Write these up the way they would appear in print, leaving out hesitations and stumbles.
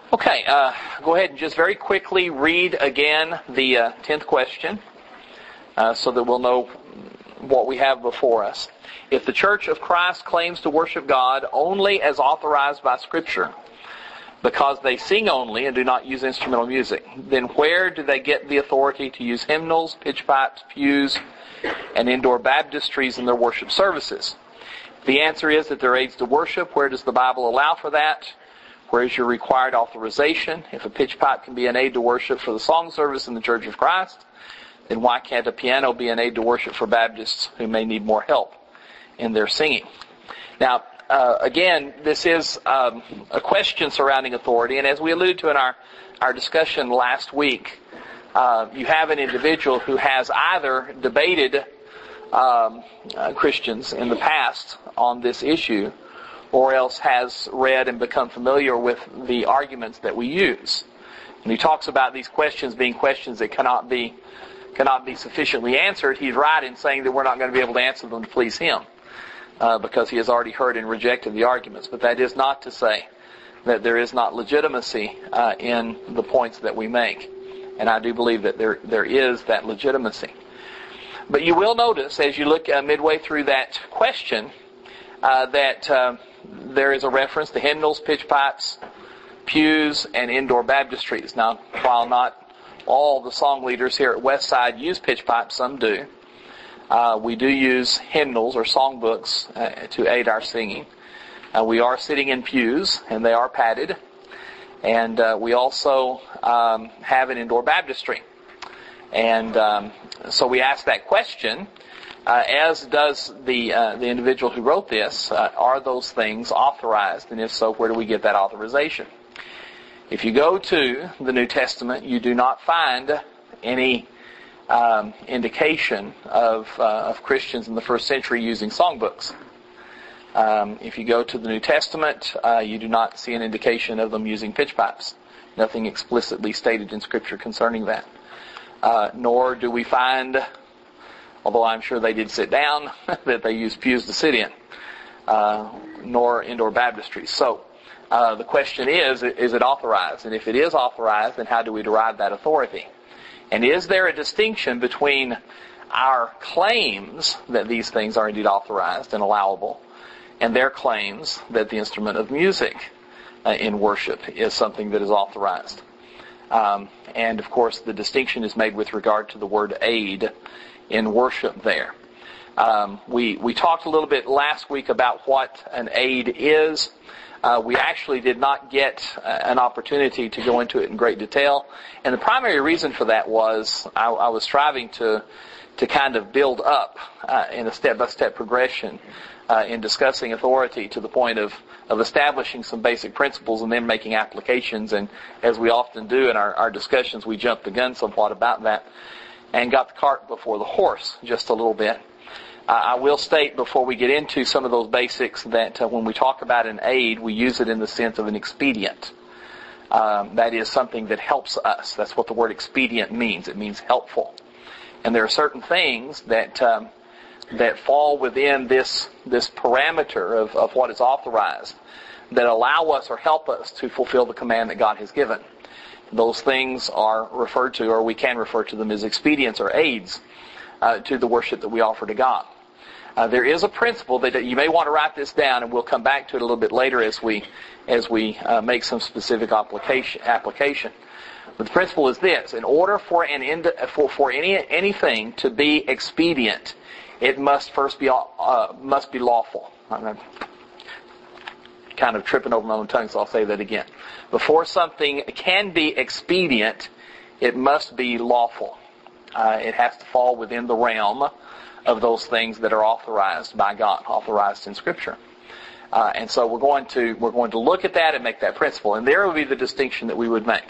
Okay, go ahead and just very quickly read again the 10th question so that we'll know what we have before us. If the Church of Christ claims to worship God only as authorized by Scripture, because they sing only and do not use instrumental music, then where do they get the authority to use hymnals, pitch pipes, pews, and indoor baptistries in their worship services? The answer is that they're aids to worship. Where does the Bible allow for that? Where is your required authorization? If a pitch pipe can be an aid to worship for the song service in the Church of Christ, then why can't a piano be an aid to worship for Baptists who may need more help in their singing? Now, again, this is a question surrounding authority, and as we alluded to in our discussion last week, you have an individual who has either debated Christians in the past on this issue, or else has read and become familiar with the arguments that we use. And he talks about these questions being questions that cannot be sufficiently answered. He's right in saying that we're not going to be able to answer them to please him, because he has already heard and rejected the arguments. But that is not to say that there is not legitimacy in the points that we make. And I do believe that there is that legitimacy. But you will notice as you look midway through that question that there is a reference to hymnals, pitch pipes, pews, and indoor baptistries. Now, while not all the song leaders here at Westside use pitch pipes, some do. We do use hymnals or songbooks to aid our singing. We are sitting in pews, and they are padded. And we also have an indoor baptistry. And so we ask that question, as does the individual who wrote this, are those things authorized? And if so, where do we get that authorization? If you go to the New Testament, you do not find any indication of Christians in the first century using songbooks. If you go to the New Testament, you do not see an indication of them using pitch pipes. Nothing explicitly stated in Scripture concerning that. Nor do we find, although I'm sure they did sit down, that they used pews to sit in, nor indoor baptistries. So the question is it authorized? And if it is authorized, then how do we derive that authority? And is there a distinction between our claims that these things are indeed authorized and allowable, and their claims that the instrument of music in worship is something that is authorized? And of course, the distinction is made with regard to the word aid in worship there. We talked a little bit last week about what an aid is. We actually did not get an opportunity to go into it in great detail. And the primary reason for that was I was striving to kind of build up in a step-by-step progression in discussing authority to the point of establishing some basic principles and then making applications. And as we often do in our discussions, we jumped the gun somewhat about that and got the cart before the horse just a little bit. I will state before we get into some of those basics that when we talk about an aid, we use it in the sense of an expedient. That is something that helps us. That's what the word expedient means. It means helpful. And there are certain things that fall within this parameter of what is authorized that allow us or help us to fulfill the command that God has given. Those things are referred to, or we can refer to them as expedients or aids to the worship that we offer to God. There is a principle that you may want to write this down, and we'll come back to it a little bit later as we make some specific application. But the principle is this: in order for anything to be expedient, it must first be lawful. I'm kind of tripping over my own tongue, so I'll say that again. Before something can be expedient, it must be lawful. It has to fall within the realm of those things that are authorized by God, authorized in Scripture. And so we're going to look at that and make that principle. And there will be the distinction that we would make.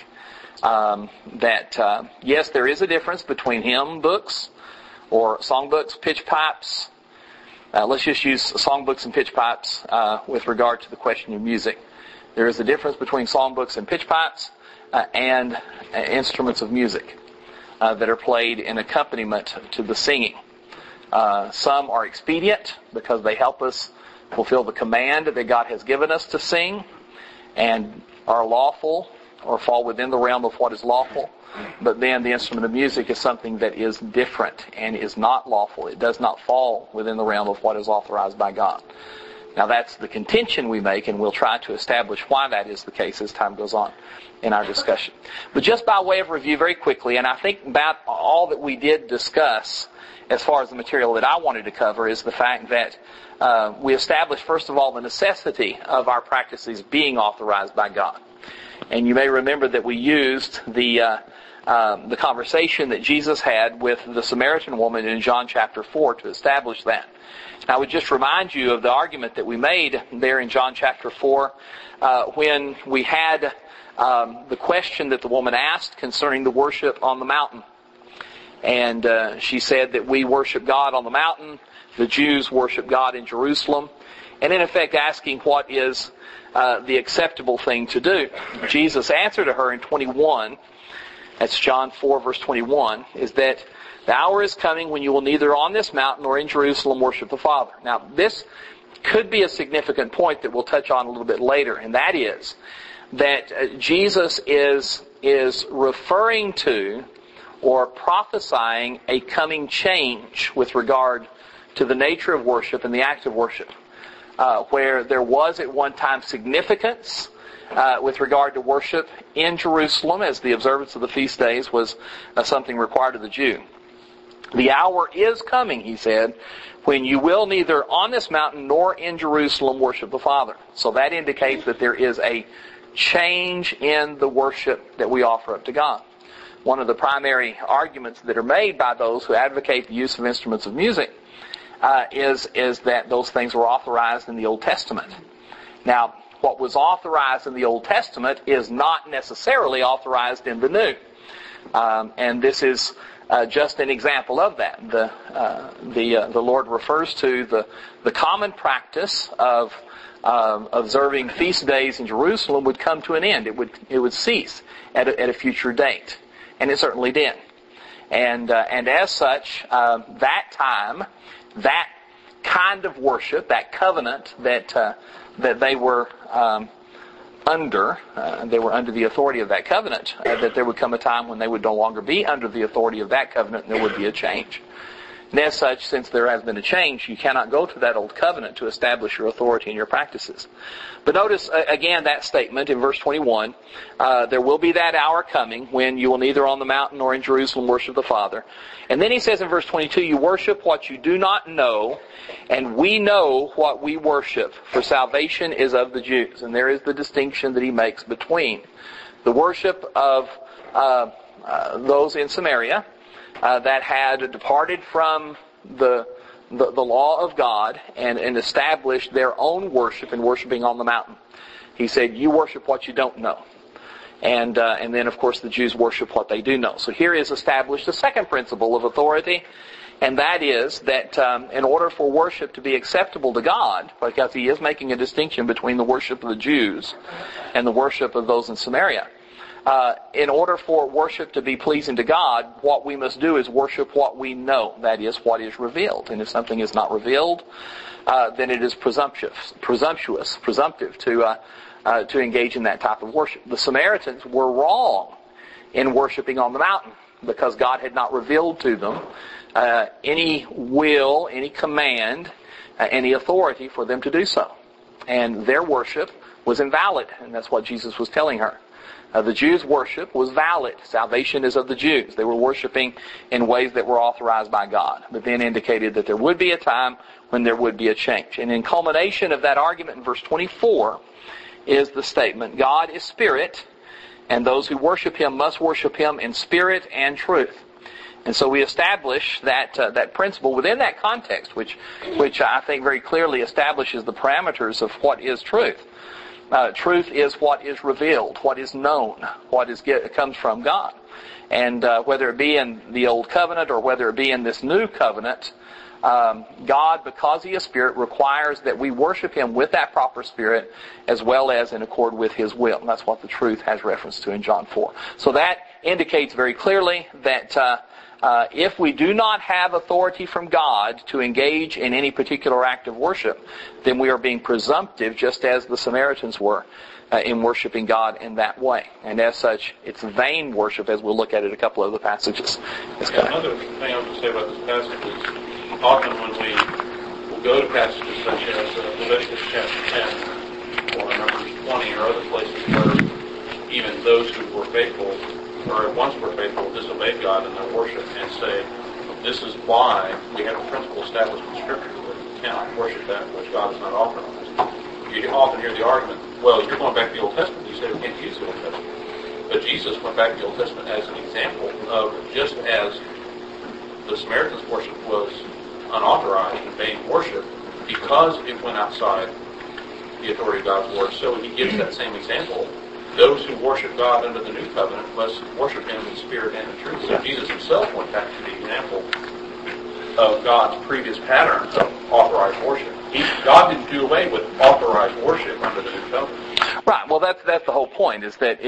Yes, there is a difference between hymn books or songbooks, pitch pipes. Let's just use songbooks and pitch pipes with regard to the question of music. There is a difference between songbooks and pitch pipes and instruments of music that are played in accompaniment to the singing. Some are expedient because they help us fulfill the command that God has given us to sing, and are lawful or fall within the realm of what is lawful. But then the instrument of music is something that is different and is not lawful. It does not fall within the realm of what is authorized by God. Now that's the contention we make, and we'll try to establish why that is the case as time goes on in our discussion. But just by way of review very quickly, and I think about all that we did discuss as far as the material that I wanted to cover is the fact that we established, first of all, the necessity of our practices being authorized by God. And you may remember that we used the conversation that Jesus had with the Samaritan woman in John chapter 4 to establish that. I would just remind you of the argument that we made there in John chapter 4 when we had the question that the woman asked concerning the worship on the mountain. And she said that we worship God on the mountain, the Jews worship God in Jerusalem, and in effect asking what is the acceptable thing to do. Jesus' answer to her in 21, that's John 4 verse 21, is that the hour is coming when you will neither on this mountain nor in Jerusalem worship the Father. Now, this could be a significant point that we'll touch on a little bit later, and that is that Jesus is referring to or prophesying a coming change with regard to the nature of worship and the act of worship. Where there was at one time significance with regard to worship in Jerusalem, as the observance of the feast days was something required of the Jew. The hour is coming, he said, when you will neither on this mountain nor in Jerusalem worship the Father. So that indicates that there is a change in the worship that we offer up to God. One of the primary arguments that are made by those who advocate the use of instruments of music is that those things were authorized in the Old Testament. Now, what was authorized in the Old Testament is not necessarily authorized in the New. And this is just an example of that. The Lord refers to the common practice of observing feast days in Jerusalem would come to an end. It would cease at a future date. And it certainly did. And as such, that time, that kind of worship, that covenant that they were under the authority of that covenant, that there would come a time when they would no longer be under the authority of that covenant and there would be a change. And as such, since there has been a change, you cannot go to that old covenant to establish your authority and your practices. But notice, again, that statement in verse 21, there will be that hour coming when you will neither on the mountain nor in Jerusalem worship the Father. And then he says in verse 22, you worship what you do not know, and we know what we worship, for salvation is of the Jews. And there is the distinction that he makes between the worship of those in Samaria, that had departed from the law of God and established their own worship in worshiping on the mountain. He said, you worship what you don't know. And then, of course, the Jews worship what they do know. So here is established a second principle of authority, and that is that in order for worship to be acceptable to God, because he is making a distinction between the worship of the Jews and the worship of those in Samaria, in order for worship to be pleasing to God, what we must do is worship what we know. That is, what is revealed. And if something is not revealed, then it is presumptive to engage in that type of worship. The Samaritans were wrong in worshiping on the mountain because God had not revealed to them any will, any command, any authority for them to do so. And their worship was invalid, and that's what Jesus was telling her. The Jews' worship was valid. Salvation is of the Jews. They were worshiping in ways that were authorized by God, but then indicated that there would be a time when there would be a change. And in culmination of that argument in verse 24 is the statement, God is spirit, and those who worship him must worship him in spirit and truth. And so we establish that principle within that context, which I think very clearly establishes the parameters of what is truth. Truth is what is revealed, what is known, comes from God. And whether it be in the Old Covenant or whether it be in this New Covenant, God, because he is Spirit, requires that we worship him with that proper Spirit as well as in accord with his will. And that's what the truth has reference to in John 4. So that indicates very clearly that if we do not have authority from God to engage in any particular act of worship, then we are being presumptive, just as the Samaritans were, in worshiping God in that way. And as such, it's vain worship, as we'll look at in a couple of the passages. Another thing I want to say about this passage is often when we will go to passages such as Leviticus chapter 10 or Numbers 20 or other places where even those who were faithful or once were faithful disobeyed God in their worship and say, this is why we have a principle established in Scripture that you cannot worship that which God has not authorized. You often hear the argument, well, you're going back to the Old Testament. You say we can't use the Old Testament. But Jesus went back to the Old Testament as an example of just as the Samaritans' worship was unauthorized and vain worship because it went outside the authority of God's Word. So he gives that same example. Those who worship God under the New Covenant must worship Him in spirit and in truth. So Jesus himself went back to the example of God's previous pattern of authorized worship. God didn't do away with authorized worship under the New Covenant. Right. Well, that's the whole point. Is that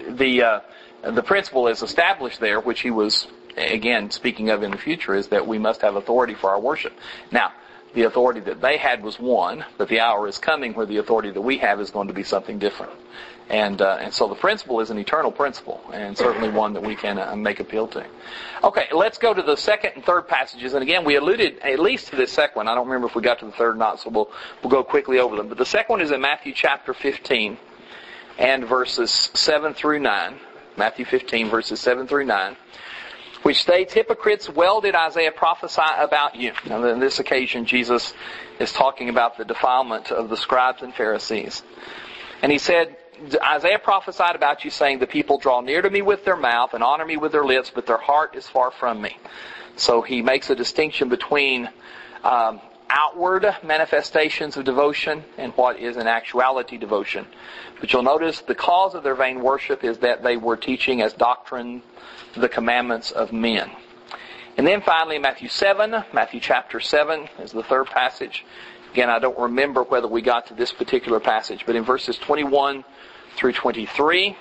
the principle is established there, which he was again speaking of in the future, is that we must have authority for our worship. Now, the authority that they had was one, but the hour is coming where the authority that we have is going to be something different. And so the principle is an eternal principle, and certainly one that we can make appeal to. Okay, let's go to the second and third passages. And again, we alluded at least to this second one. I don't remember if we got to the third or not, so we'll go quickly over them. But the second one is in Matthew chapter 15 and verses 7 through 9. Matthew 15, verses 7 through 9. Which states, hypocrites, well did Isaiah prophesy about you. Now, on this occasion, Jesus is talking about the defilement of the scribes and Pharisees. And he said, Isaiah prophesied about you, saying, the people draw near to me with their mouth and honor me with their lips, but their heart is far from me. So he makes a distinction between outward manifestations of devotion and what is in actuality devotion. But you'll notice the cause of their vain worship is that they were teaching as doctrine the commandments of men. And then finally Matthew chapter 7 is the third passage. Again, I don't remember whether we got to this particular passage, but in verses 21 through 23,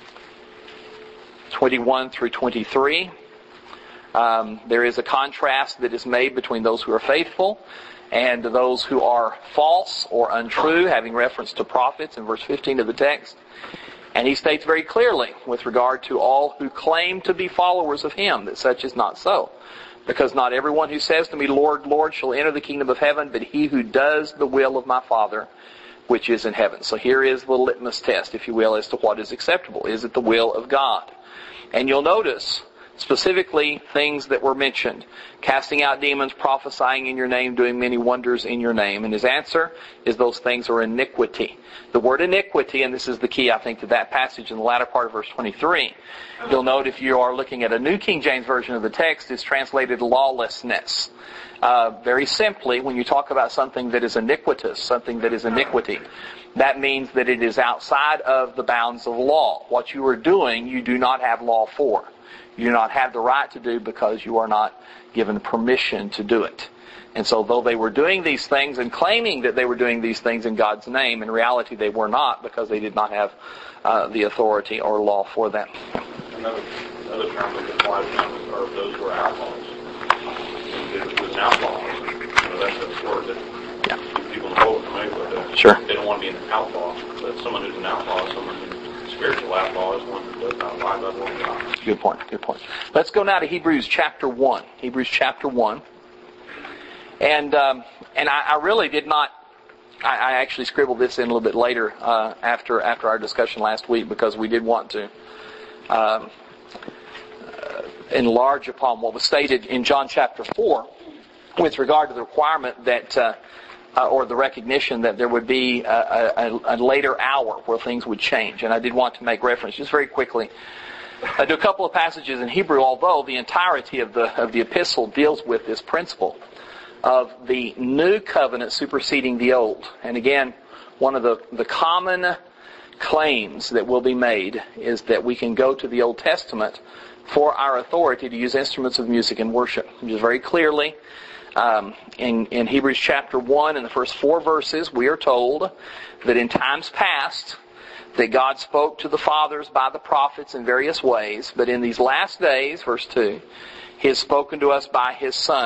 there is a contrast that is made between those who are faithful and those who are false or untrue, having reference to prophets in verse 15 of the text. And he states very clearly with regard to all who claim to be followers of Him that such is not so. Because not everyone who says to me, Lord, Lord, shall enter the kingdom of heaven, but he who does the will of my Father which is in heaven. So here is the litmus test, if you will, as to what is acceptable. Is it the will of God? And you'll notice specifically things that were mentioned. Casting out demons, prophesying in your name, doing many wonders in your name. And his answer is those things are iniquity. The word iniquity, and this is the key, I think, to that passage in the latter part of verse 23. You'll note if you are looking at a New King James Version of the text, it's translated lawlessness. Very simply, when you talk about something that is iniquitous, something that is iniquity, that means that it is outside of the bounds of law. What you are doing, you do not have law for. You do not have the right to do because you are not given permission to do it. And so though they were doing these things and claiming that they were doing these things in God's name, in reality they were not because they did not have the authority or law for them. Another term that applies to them are those who are outlaws. If it was an outlaw, that's a word that people know are familiar with. Sure. They don't want to be an outlaw, but someone who's an outlaw is someone who's spiritual outlaw is one who does not lie by the word of God. Good point. Let's go now to Hebrews chapter 1. Hebrews chapter 1. And I really did not, I actually scribbled this in a little bit later after our discussion last week because we did want to enlarge upon what was stated in John chapter 4 with regard to the requirement that or the recognition that there would be a later hour where things would change. And I did want to make reference just very quickly to a couple of passages in Hebrew, although the entirety of the epistle deals with this principle of the new covenant superseding the old. And again, one of the common claims that will be made is that we can go to the Old Testament for our authority to use instruments of music in worship. Just very clearly, in Hebrews chapter 1, in the first 4 verses, we are told that in times past, that God spoke to the fathers by the prophets in various ways, but in these last days, verse 2, He has spoken to us by His Son.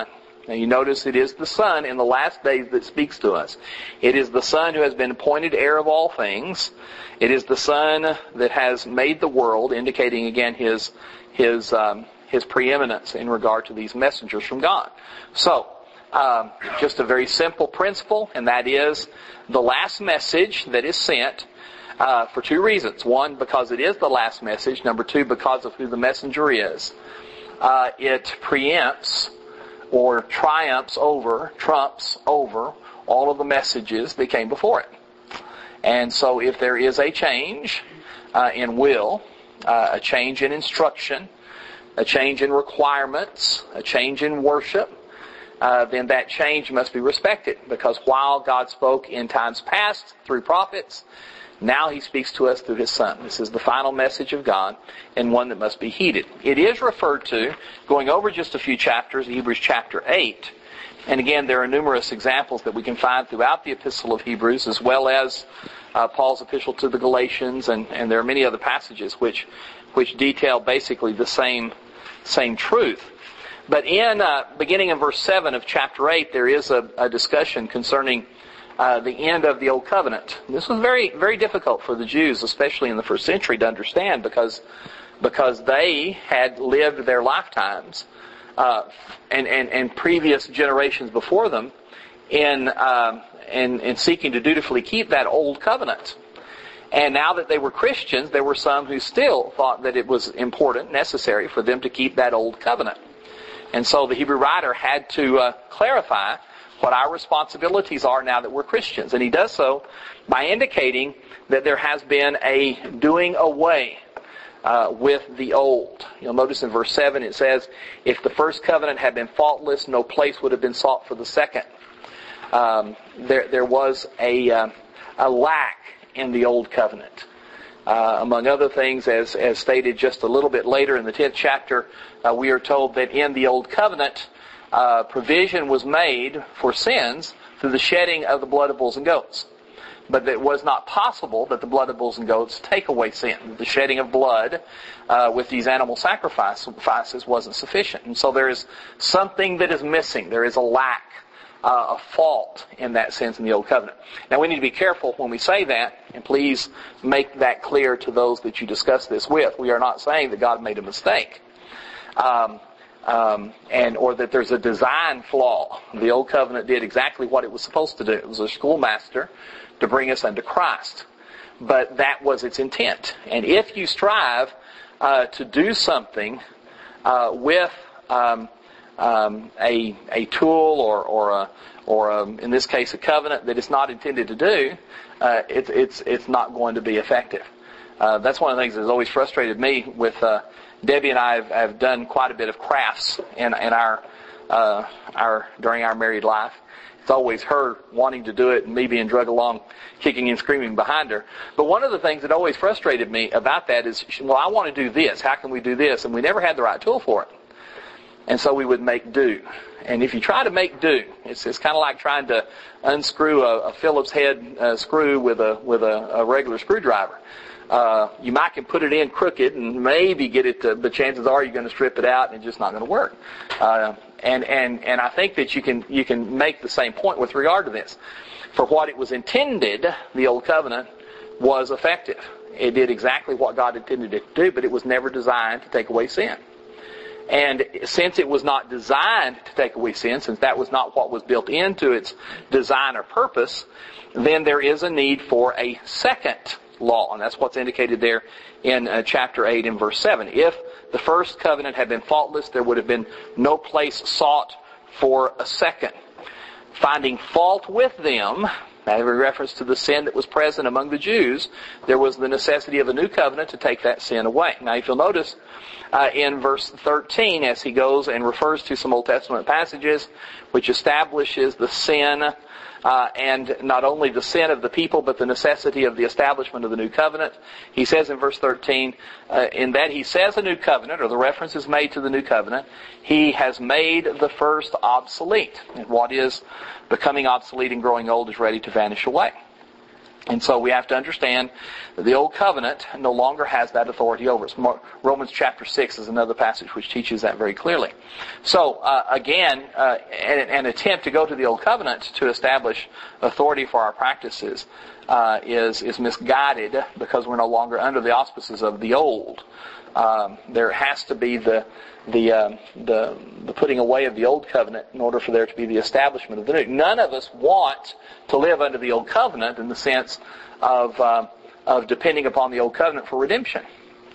Now you notice it is the Son in the last days that speaks to us. It is the Son who has been appointed heir of all things. It is the Son that has made the world, indicating again His preeminence in regard to these messengers from God. So, just a very simple principle, and that is the last message that is sent for two reasons. One, because it is the last message. Number two, because of who the messenger is. It preempts or trumps over all of the messages that came before it. And so if there is a change in will, a change in instruction, a change in requirements, a change in worship, then that change must be respected. Because while God spoke in times past through prophets, now He speaks to us through His Son. This is the final message of God, and one that must be heeded. It is referred to, going over just a few chapters, Hebrews chapter 8. And again, there are numerous examples that we can find throughout the Epistle of Hebrews, as well as Paul's epistle to the Galatians, and there are many other passages which detail basically the same truth. But beginning in verse 7 of chapter 8, there is a discussion concerning the end of the Old Covenant. This was very, very difficult for the Jews, especially in the first century, to understand because they had lived their lifetimes and previous generations before them in seeking to dutifully keep that Old Covenant. And now that they were Christians, there were some who still thought that it was important, necessary for them to keep that Old Covenant. And so the Hebrew writer had to clarify what our responsibilities are now that we're Christians. And he does so by indicating that there has been a doing away with the old. You'll notice in verse 7 it says, if the first covenant had been faultless, no place would have been sought for the second. There was a lack in the old covenant. Among other things, as stated just a little bit later in the 10th chapter, we are told that in the old covenant, provision was made for sins through the shedding of the blood of bulls and goats. But it was not possible that the blood of bulls and goats take away sin. The shedding of blood with these animal sacrifices wasn't sufficient. And so there is something that is missing. There is a lack, a fault in that sense in the Old Covenant. Now we need to be careful when we say that, and please make that clear to those that you discuss this with. We are not saying that God made a mistake. Or that there's a design flaw. The Old Covenant did exactly what it was supposed to do. It was a schoolmaster to bring us unto Christ. But that was its intent. And if you strive to do something with a tool or in this case a covenant that it's not intended to do, it's not going to be effective. That's one of the things that has always frustrated me with Debbie and I have done quite a bit of crafts in our during our married life. It's always her wanting to do it and me being drug along, kicking and screaming behind her. But one of the things that always frustrated me about that is, well, I want to do this. How can we do this? And we never had the right tool for it. And so we would make do. And if you try to make do, it's kind of like trying to unscrew a Phillips head screw with a regular screwdriver. You might can put it in crooked and maybe get it to, but chances are you're going to strip it out and it's just not going to work. And I think that you can make the same point with regard to this. For what it was intended, the Old Covenant was effective. It did exactly what God intended it to do, but it was never designed to take away sin. And since it was not designed to take away sin, since that was not what was built into its design or purpose, then there is a need for a second law. And that's what's indicated there in chapter 8 and verse 7. If the first covenant had been faultless, there would have been no place sought for a second. Finding fault with them, every reference to the sin that was present among the Jews, there was the necessity of a new covenant to take that sin away. Now if you'll notice in verse 13, as he goes and refers to some Old Testament passages which establishes the sin and not only the sin of the people, but the necessity of the establishment of the new covenant. He says in verse 13, in that he says a new covenant, or the reference is made to the new covenant, he has made the first obsolete. And what is becoming obsolete and growing old is ready to vanish away. And so we have to understand that the Old Covenant no longer has that authority over us. Romans chapter 6 is another passage which teaches that very clearly. So, again, an attempt to go to the Old Covenant to establish authority for our practices is misguided because we're no longer under the auspices of the Old. There has to be the putting away of the Old Covenant in order for there to be the establishment of the New. None of us want to live under the Old Covenant in the sense of depending upon the Old Covenant for redemption.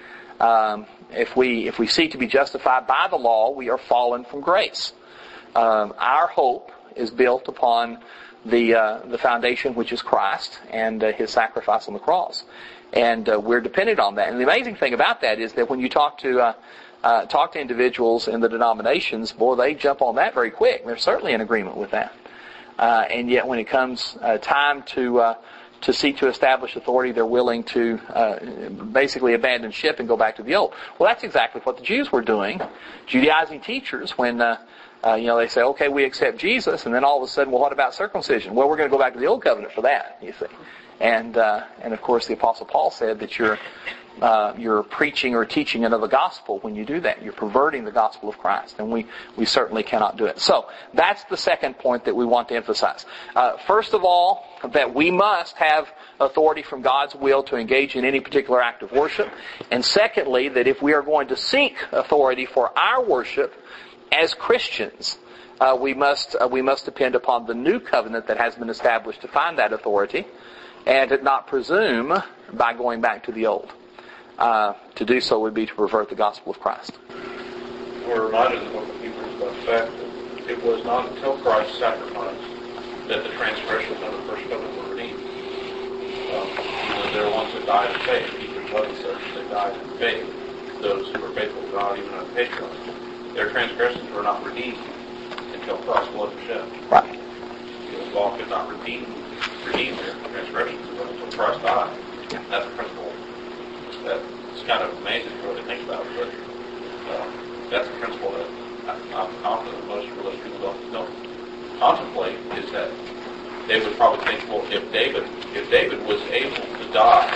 If we seek to be justified by the law, we are fallen from grace. Our hope is built upon the foundation which is Christ and His sacrifice on the cross. And we're dependent on that. And the amazing thing about that is that when you talk to individuals in the denominations, boy, they jump on that very quick. They're certainly in agreement with that. And yet when it comes time to seek to establish authority, they're willing to basically abandon ship and go back to the old. Well, that's exactly what the Jews were doing. Judaizing teachers, when they say, okay, we accept Jesus, and then all of a sudden, well, what about circumcision? Well, we're going to go back to the Old Covenant for that, you see. And of course, the Apostle Paul said that you're preaching or teaching another gospel when you do that. You're perverting the gospel of Christ, and we certainly cannot do it. So that's the second point that we want to emphasize. First of all, that we must have authority from God's will to engage in any particular act of worship. And secondly, that if we are going to seek authority for our worship as Christians, we must depend upon the new covenant that has been established to find that authority, and not presume by going back to the old. To do so would be to pervert the gospel of Christ. We're reminded in the book of Hebrews about the fact that it was not until Christ's sacrifice that the transgressions of the first covenant were redeemed. There were ones that died in faith. Hebrews 11 says they died in faith. Those who were faithful to God, even on patriarchs. Their transgressions were not redeemed until Christ's blood was shed. Right. The law could not redeem their transgressions until Christ died. Yeah. That's a principle that's kind of amazing to really think about, but that's a principle that I'm confident most religious people don't contemplate, is that they would probably think, well, if David was able to die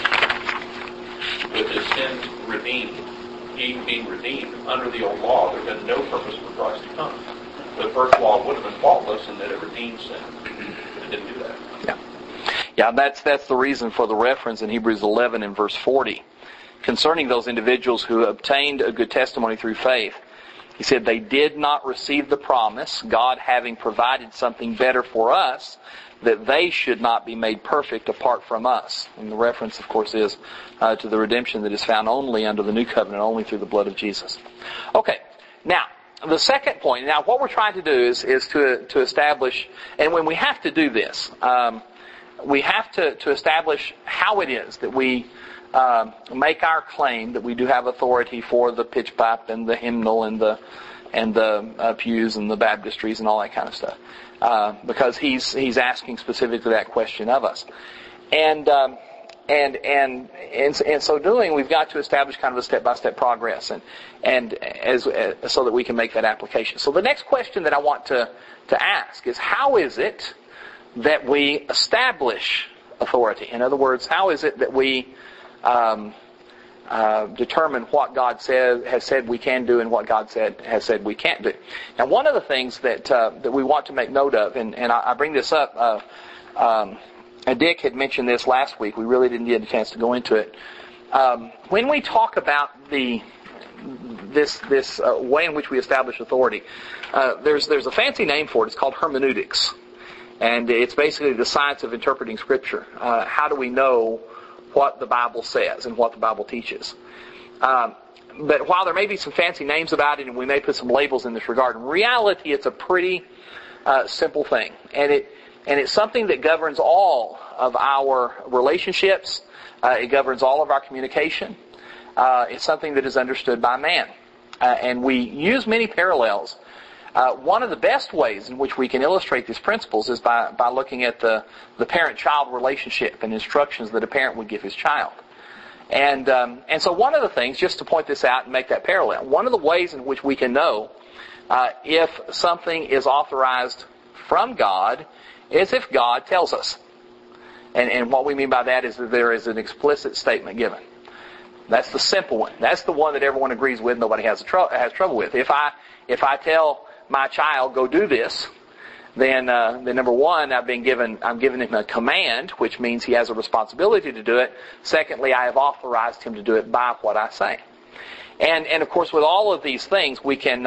with his sins redeemed, he being redeemed under the old law, there had been no purpose for Christ to come. The first law would have been faultless in that it redeemed sin. It didn't do that. Yeah, that's the reason for the reference in Hebrews 11 and verse 40. Concerning those individuals who obtained a good testimony through faith, he said they did not receive the promise, God having provided something better for us, that they should not be made perfect apart from us. And the reference, of course, is to the redemption that is found only under the new covenant, only through the blood of Jesus. Okay, now, the second point. Now, what we're trying to do is to establish, and when we have to do this, we have to establish how it is that we make our claim that we do have authority for the pitch pipe and the hymnal and the pews and the baptistries and all that kind of stuff, because he's asking specifically that question of us, and in so doing, we've got to establish kind of a step-by-step progress, and so that we can make that application. So the next question that I want to ask is, how is it that we establish authority? In other words, how is it that we determine what God has said we can do and what God has said we can't do? Now, one of the things that we want to make note of, and I bring this up, Dick had mentioned this last week. We really didn't get a chance to go into it. When we talk about this way in which we establish authority, there's a fancy name for it. It's called hermeneutics. And it's basically the science of interpreting Scripture. How do we know what the Bible says and what the Bible teaches? But while there may be some fancy names about it, and we may put some labels in this regard, in reality it's a pretty simple thing. And it's something that governs all of our relationships. It governs all of our communication. It's something that is understood by man. And we use many parallels. One of the best ways in which we can illustrate these principles is by looking at the parent-child relationship and instructions that a parent would give his child. And so one of the things, just to point this out and make that parallel, one of the ways in which we can know if something is authorized from God is if God tells us. And what we mean by that is that there is an explicit statement given. That's the simple one. That's the one that everyone agrees with, nobody has trouble with. If I tell my child, go do this, then number one, I'm giving him a command, which means he has a responsibility to do it. Secondly, I have authorized him to do it by what I say. And of course, with all of these things, we can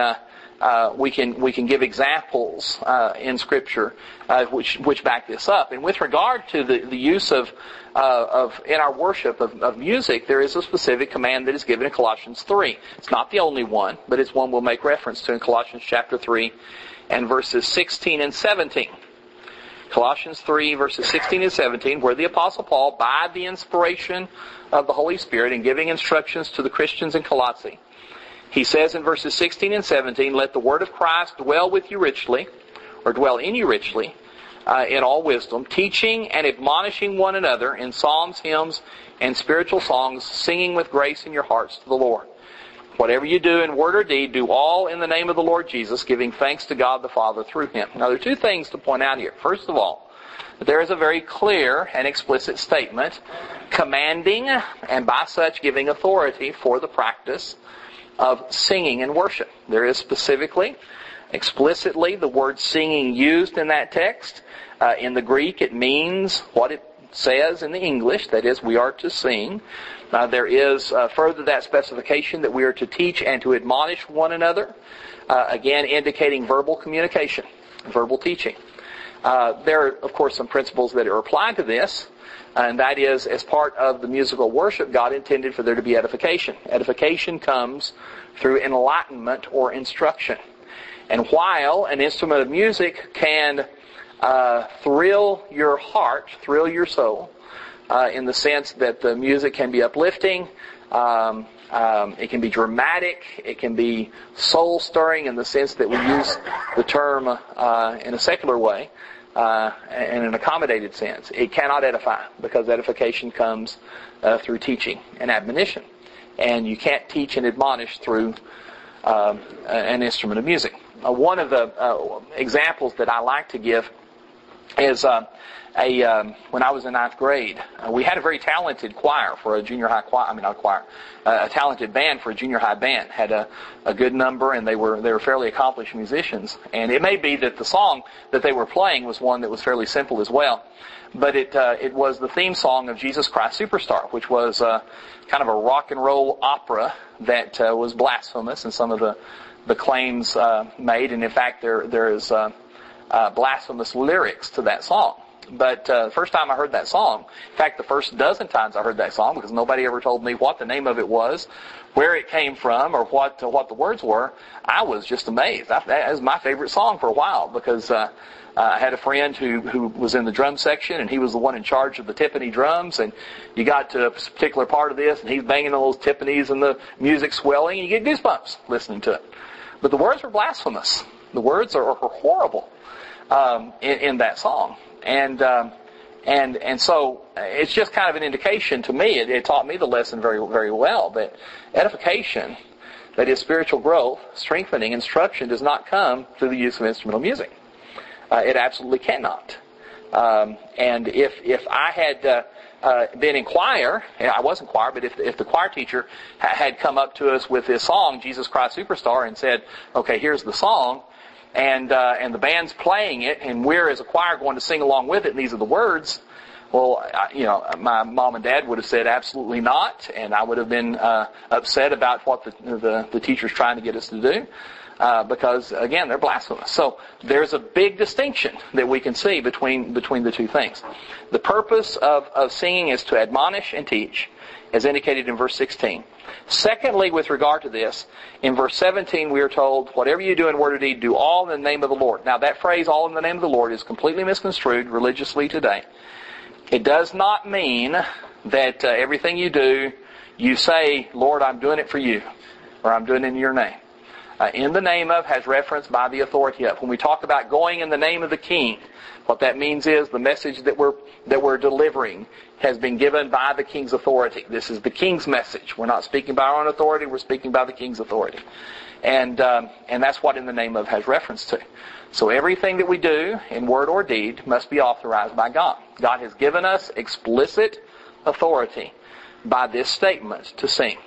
give examples in Scripture which back this up. And with regard to the use of in our worship of music, there is a specific command that is given in Colossians 3. It's not the only one, but it's one we'll make reference to in Colossians chapter 3 and verses 16 and 17. Colossians 3, verses 16 and 17, where the Apostle Paul, by the inspiration of the Holy Spirit and giving instructions to the Christians in Colossae, he says in verses 16 and 17, let the word of Christ dwell with you richly, or dwell in you richly, in all wisdom, teaching and admonishing one another in psalms, hymns, and spiritual songs, singing with grace in your hearts to the Lord. Whatever you do in word or deed, do all in the name of the Lord Jesus, giving thanks to God the Father through Him. Now, there are two things to point out here. First of all, there is a very clear and explicit statement commanding and by such giving authority for the practice of singing and worship. There is specifically, explicitly, the word singing used in that text. In the Greek, it means what it says in the English, that is, we are to sing. There is further that specification that we are to teach and to admonish one another, again indicating verbal communication, verbal teaching. There are, of course, some principles that are applied to this, and that is, as part of the musical worship, God intended for there to be edification. Edification comes through enlightenment or instruction. And while an instrument of music can thrill your heart, thrill your soul, in the sense that the music can be uplifting, it can be dramatic, it can be soul-stirring in the sense that we use the term in a secular way, in an accommodated sense. It cannot edify, because edification comes through teaching and admonition. And you can't teach and admonish through an instrument of music. One of the examples that I like to give is when I was in 9th grade, we had a very talented choir for a junior high choir. A talented band for a junior high band. Had a good number, and they were fairly accomplished musicians. And it may be that the song that they were playing was one that was fairly simple as well, but it was the theme song of Jesus Christ Superstar, which was kind of a rock and roll opera that was blasphemous in some of the claims made, and in fact there is blasphemous lyrics to that song. But the first time I heard that song, in fact the first dozen times I heard that song, because nobody ever told me what the name of it was, where it came from, or what the words were, I was just amazed. That was my favorite song for a while, because I had a friend who was in the drum section, and he was the one in charge of the timpani drums, and you got to a particular part of this, and he's banging on those timpanis, and the music swelling, and you get goosebumps listening to it. But the words were blasphemous. The words are horrible in that song. And so it's just kind of an indication to me. It taught me the lesson very, very well, that edification, that is spiritual growth, strengthening, instruction, does not come through the use of instrumental music. It absolutely cannot. And if I had been in choir, I wasn't choir, but if the choir teacher had come up to us with this song, Jesus Christ Superstar, and said, okay, here's the song, and the band's playing it, and we're as a choir going to sing along with it, and these are the words, well, my mom and dad would have said absolutely not, and I would have been upset about what the teacher's trying to get us to do, because again, they're blasphemous. So there's a big distinction that we can see between the two things. The purpose of singing is to admonish and teach, as indicated in verse 16. Secondly, with regard to this, in verse 17 we are told, whatever you do in word or deed, do all in the name of the Lord. Now that phrase, all in the name of the Lord, is completely misconstrued religiously today. It does not mean that everything you do, you say, Lord, I'm doing it for you, or I'm doing it in your name. In the name of has reference by the authority of. When we talk about going in the name of the king, what that means is the message that we're delivering has been given by the king's authority. This is the king's message. We're not speaking by our own authority, we're speaking by the king's authority. And that's what in the name of has reference to. So everything that we do in word or deed must be authorized by God. God has given us explicit authority by this statement to sing.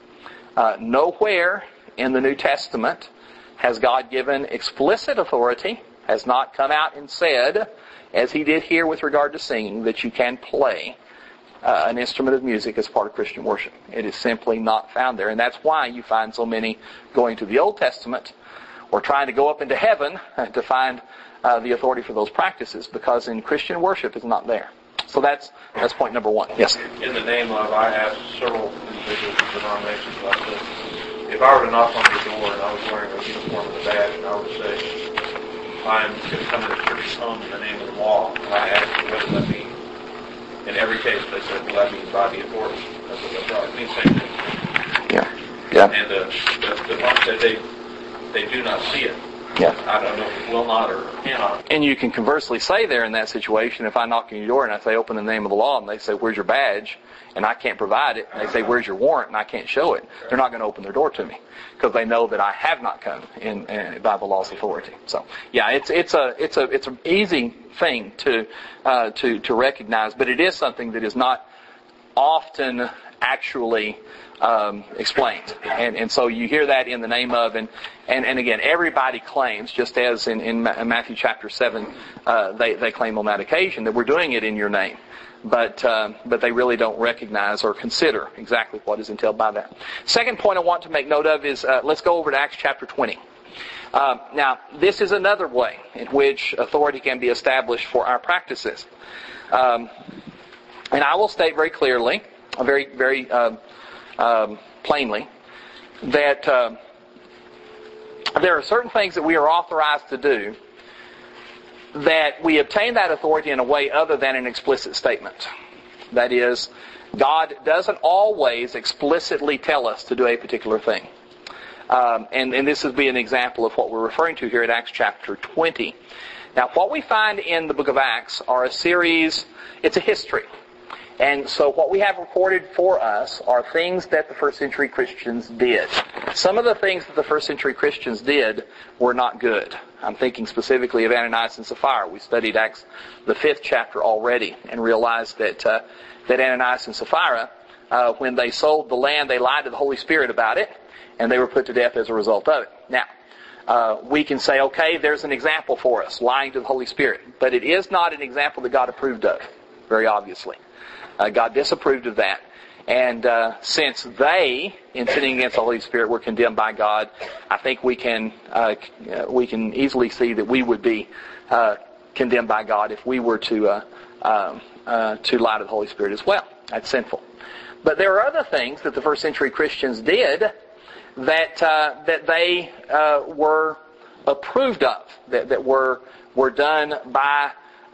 Nowhere in the New Testament has God given explicit authority, has not come out and said, as he did here with regard to singing, that you can play an instrument of music as part of Christian worship. It is simply not found there. And that's why you find so many going to the Old Testament or trying to go up into heaven to find the authority for those practices, because in Christian worship it's not there. So that's point number one. Yes? In the name of, I asked several individuals in denominations about this. If I were to knock on your door and I was wearing a uniform and a badge, and I would say, I'm going to come to the church home in the name of the law, and I asked you, what does that mean? In every case, they said, well, that means by the authority. That's what that's right. It means same thing. Yeah. And the one said they do not see it. Yeah. I don't know if it will not or cannot. And you can conversely say there in that situation, if I knock on your door and I say, open in the name of the law, and they say, where's your badge? And I can't provide it. And they say, where's your warrant? And I can't show it. They're not going to open their door to me, because they know that I have not come in by the law's authority. So, yeah, it's an easy thing to recognize, but it is something that is not often actually explained. And so you hear that in the name of, and again, everybody claims, just as in Matthew chapter 7, they claim on that occasion that we're doing it in your name. But they really don't recognize or consider exactly what is entailed by that. Second point I want to make note of is, let's go over to Acts chapter 20. Now, this is another way in which authority can be established for our practices. And I will state very clearly, very plainly, that there are certain things that we are authorized to do that we obtain that authority in a way other than an explicit statement. That is, God doesn't always explicitly tell us to do a particular thing. And this would be an example of what we're referring to here at Acts chapter 20. Now, what we find in the book of Acts are a series, it's a history. And so what we have recorded for us are things that the first century Christians did. Some of the things that the first century Christians did were not good. I'm thinking specifically of Ananias and Sapphira. We studied Acts, the 5th chapter already, and realized that Ananias and Sapphira, when they sold the land, they lied to the Holy Spirit about it, and they were put to death as a result of it. Now, we can say, okay, there's an example for us, lying to the Holy Spirit. But it is not an example that God approved of, very obviously. God disapproved of that. And since they, in sinning against the Holy Spirit, were condemned by God, I think we can easily see that we would be condemned by God if we were to lie to the Holy Spirit as well. That's sinful. But there are other things that the first century Christians did that they were approved of, that were done by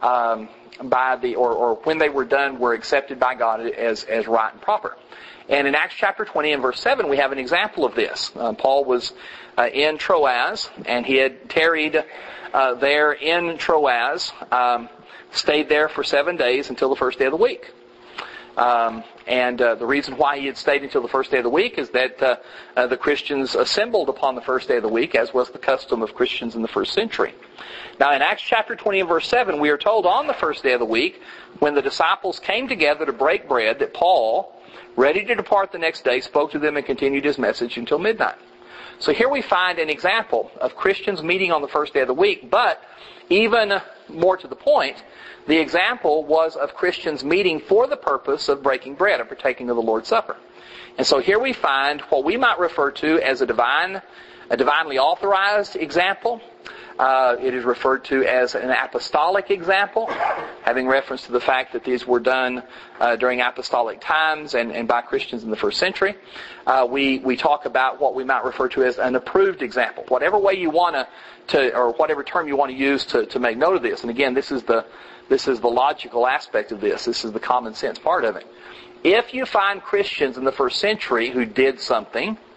or when they were done were accepted by God as right and proper. And in Acts chapter 20 and verse 7 we have an example of this. Paul was in Troas, and he had tarried there in Troas, stayed there for 7 days until the first day of the week. And the reason why he had stayed until the first day of the week is that the Christians assembled upon the first day of the week, as was the custom of Christians in the first century. Now in Acts chapter 20 and verse 7, we are told on the first day of the week, when the disciples came together to break bread, that Paul, ready to depart the next day, spoke to them and continued his message until midnight. So here we find an example of Christians meeting on the first day of the week, but even more to the point, the example was of Christians meeting for the purpose of breaking bread and partaking of the Lord's Supper. And so here we find what we might refer to as a divinely authorized example. It is referred to as an apostolic example, having reference to the fact that these were done during apostolic times and by Christians in the first century. We talk about what we might refer to as an approved example. Whatever way you want to or whatever term you want to use to make note of this. And again, this is the logical aspect of this. This is the common sense part of it. If you find Christians in the first century who did something,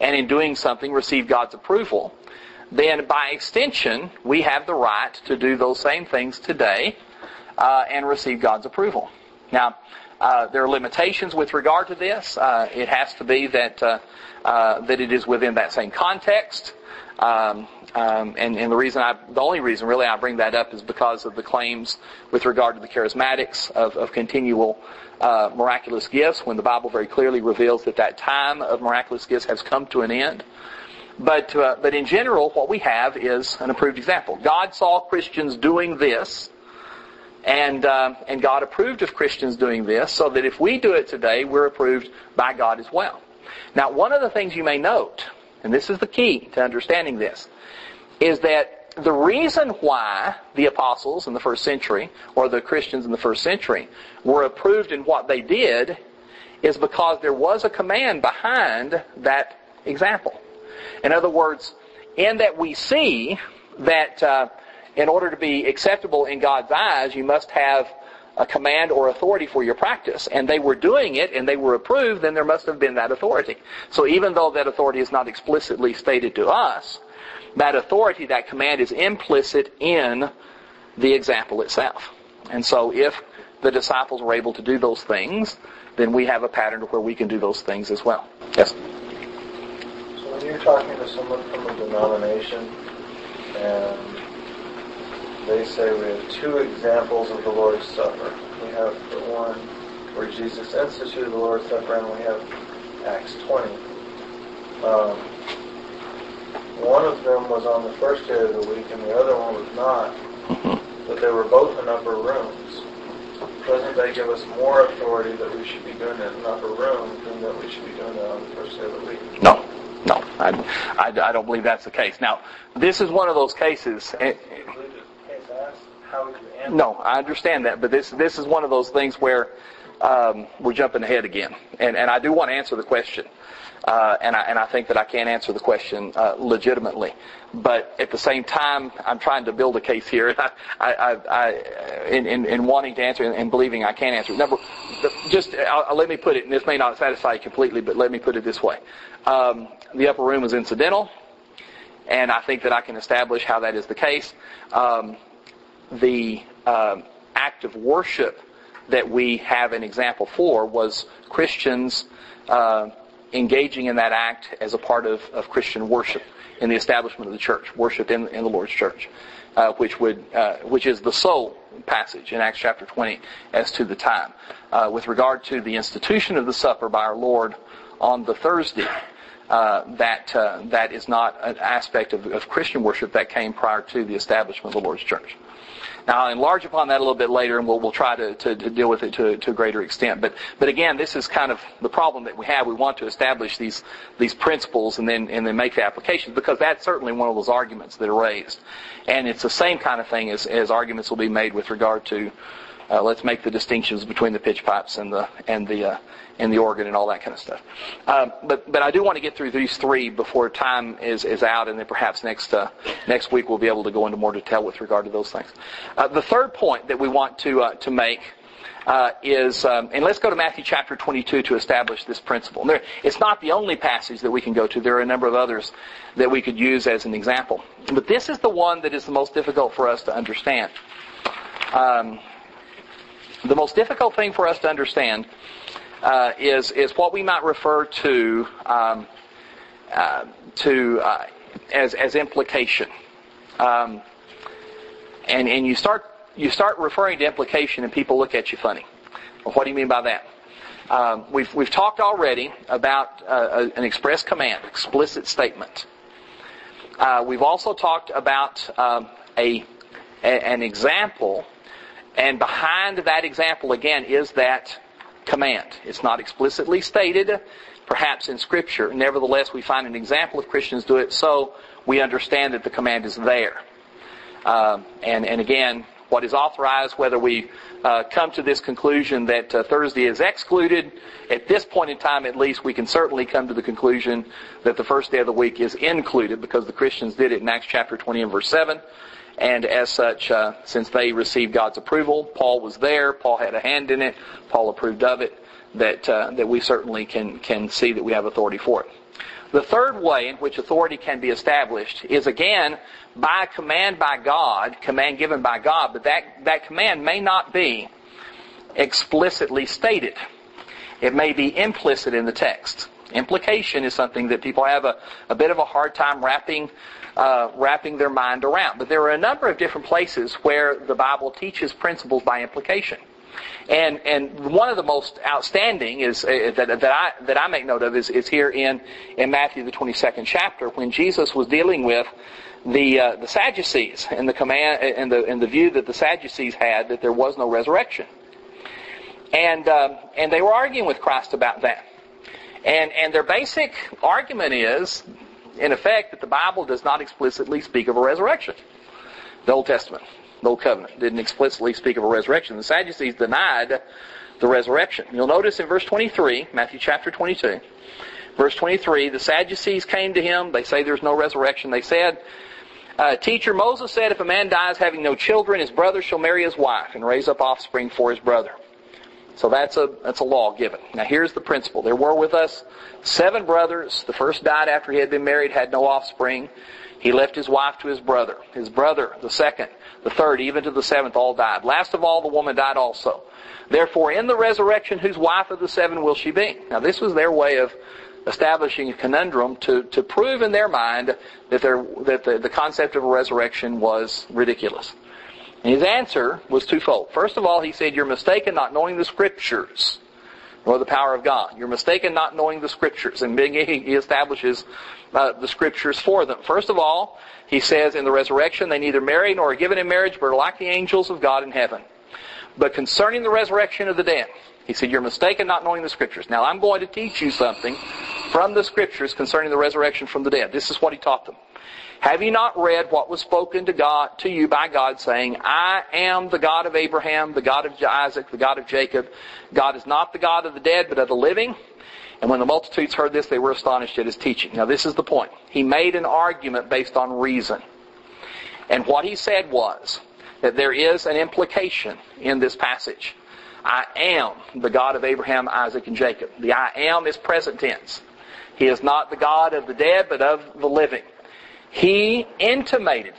and in doing something receive God's approval, then by extension, we have the right to do those same things today and receive God's approval. Now, there are limitations with regard to this. It has to be that it is within that same context. And the only reason really I bring that up is because of the claims with regard to the charismatics of continual miraculous gifts, when the Bible very clearly reveals that time of miraculous gifts has come to an end. But in general, what we have is an approved example. God saw Christians doing this, and God approved of Christians doing this, so that if we do it today, we're approved by God as well. Now, one of the things you may note, and this is the key to understanding this, is that the reason why the apostles in the first century, or the Christians in the first century, were approved in what they did is because there was a command behind that example. In other words, in that we see that in order to be acceptable in God's eyes, you must have a command or authority for your practice. And they were doing it and they were approved, then there must have been that authority. So even though that authority is not explicitly stated to us, that authority, that command is implicit in the example itself. And so if the disciples were able to do those things, then we have a pattern where we can do those things as well. Yes? So when you're talking to someone from a denomination and they say we have two examples of the Lord's Supper. We have the one where Jesus instituted the Lord's Supper, and we have Acts 20. One of them was on the first day of the week, and the other one was not. But they were both in upper rooms. Doesn't that give us more authority that we should be doing it in an upper room than that we should be doing it on the first day of the week? No, I don't believe that's the case. Now, this is one of those cases. No, I understand that, but this is one of those things where we're jumping ahead again, and I do want to answer the question, and I think that I can answer the question legitimately, but at the same time, I'm trying to build a case here, in wanting to answer and believing I can answer. Number, let me put it, and this may not satisfy you completely, but let me put it this way: the upper room is incidental, and I think that I can establish how that is the case. The act of worship that we have an example for was Christians engaging in that act as a part of Christian worship in the establishment of the church, worship in the Lord's church, which is the sole passage in Acts chapter 20 as to the time. With regard to the institution of the supper by our Lord on the Thursday, that is not an aspect of Christian worship that came prior to the establishment of the Lord's church. Now, I'll enlarge upon that a little bit later, and we'll try to deal with it to a greater extent. But again, this is kind of the problem that we have. We want to establish these principles and then make the applications, because that's certainly one of those arguments that are raised. And it's the same kind of thing as arguments will be made with regard to let's make the distinctions between the pitch pipes and the organ and all that kind of stuff. But I do want to get through these three before time is out, and then perhaps next week we'll be able to go into more detail with regard to those things. The third point that we want to make is, and let's go to Matthew chapter 22 to establish this principle. It's not the only passage that we can go to. There are a number of others that we could use as an example. But this is the one that is the most difficult for us to understand. The most difficult thing for us to understand is what we might refer to as implication, and you start referring to implication, and people look at you funny. Well, what do you mean by that? We've talked already about an express command, explicit statement. We've also talked about an example. And behind that example, again, is that command. It's not explicitly stated, perhaps in Scripture. Nevertheless, we find an example of Christians do it, so we understand that the command is there. And again, what is authorized, whether we come to this conclusion that Thursday is excluded, at this point in time at least, we can certainly come to the conclusion that the first day of the week is included, because the Christians did it in Acts chapter 20 and verse 7. And as such, since they received God's approval, Paul was there, Paul had a hand in it, Paul approved of it, that we certainly can see that we have authority for it. The third way in which authority can be established is, again, by command by God, command given by God, but that command may not be explicitly stated. It may be implicit in the text. Implication is something that people have a bit of a hard time wrapping their mind around. But there are a number of different places where the Bible teaches principles by implication. And one of the most outstanding is that I make note of is here in Matthew the 22nd chapter, when Jesus was dealing with the Sadducees and the command and the view that the Sadducees had that there was no resurrection, and they were arguing with Christ about that. And their basic argument is, in effect, that the Bible does not explicitly speak of a resurrection. The Old Testament, the Old Covenant, didn't explicitly speak of a resurrection. The Sadducees denied the resurrection. You'll notice in verse 23, Matthew chapter 22, verse 23, the Sadducees came to him. They say there's no resurrection. They said, Teacher, Moses said if a man dies having no children, his brother shall marry his wife and raise up offspring for his brother. So that's a law given. Now here's the principle. There were with us 7 brothers. The first died after he had been married, had no offspring. He left his wife to his brother. His brother, the second, the third, even to the 7th, all died. Last of all, the woman died also. Therefore, in the resurrection, whose wife of the 7 will she be? Now this was their way of establishing a conundrum to prove in their mind that the concept of a resurrection was ridiculous. And his answer was twofold. First of all, he said, you're mistaken not knowing the Scriptures, nor the power of God. You're mistaken not knowing the Scriptures. And he establishes the Scriptures for them. First of all, he says, in the resurrection, they neither marry nor are given in marriage, but are like the angels of God in heaven. But concerning the resurrection of the dead, he said, you're mistaken not knowing the Scriptures. Now, I'm going to teach you something from the Scriptures concerning the resurrection from the dead. This is what he taught them. Have you not read what was spoken to you by God, saying, I am the God of Abraham, the God of Isaac, the God of Jacob. God is not the God of the dead, but of the living. And when the multitudes heard this, they were astonished at his teaching. Now this is the point. He made an argument based on reason. And what he said was that there is an implication in this passage. I am the God of Abraham, Isaac, and Jacob. The I am is present tense. He is not the God of the dead, but of the living. He inferred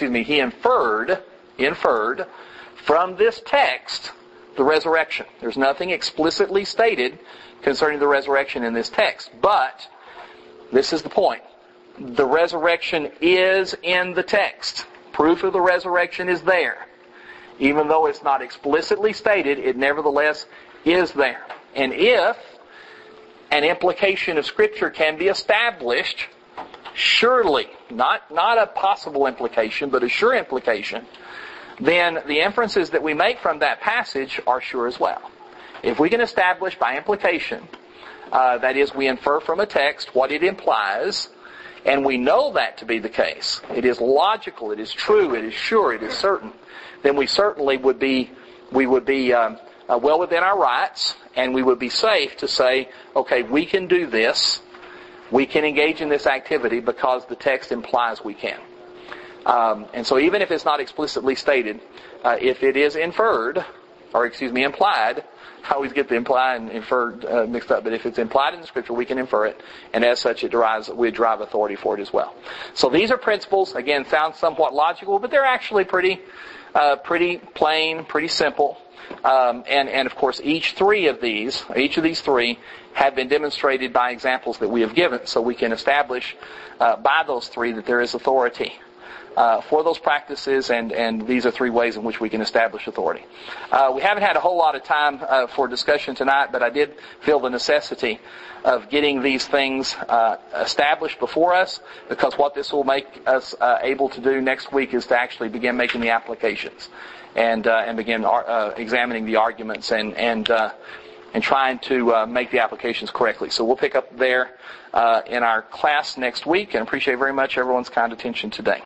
from this text the resurrection. There's nothing explicitly stated concerning the resurrection in this text. But, this is the point, the resurrection is in the text. Proof of the resurrection is there. Even though it's not explicitly stated, it nevertheless is there. And if an implication of Scripture can be established, surely, not a possible implication, but a sure implication, then the inferences that we make from that passage are sure as well. If we can establish by implication, that is, we infer from a text what it implies, and we know that to be the case, it is logical, it is true, it is sure, it is certain, then we certainly would be well within our rights, and we would be safe to say, okay, we can do this. We can engage in this activity because the text implies we can. And so even if it's not explicitly stated, if it is implied, I always get the implied and inferred mixed up, but if it's implied in the Scripture, we can infer it, and as such, we derive authority for it as well. So these are principles, again, sound somewhat logical, but they're actually pretty plain, pretty simple. And of course, each of these three have been demonstrated by examples that we have given, so we can establish by those three that there is authority for those practices, and these are 3 ways in which we can establish authority. We haven't had a whole lot of time for discussion tonight, but I did feel the necessity of getting these things established before us, because what this will make us able to do next week is to actually begin making the applications and begin examining the arguments and trying to make the applications correctly. So we'll pick up there in our class next week, and appreciate very much everyone's kind attention today.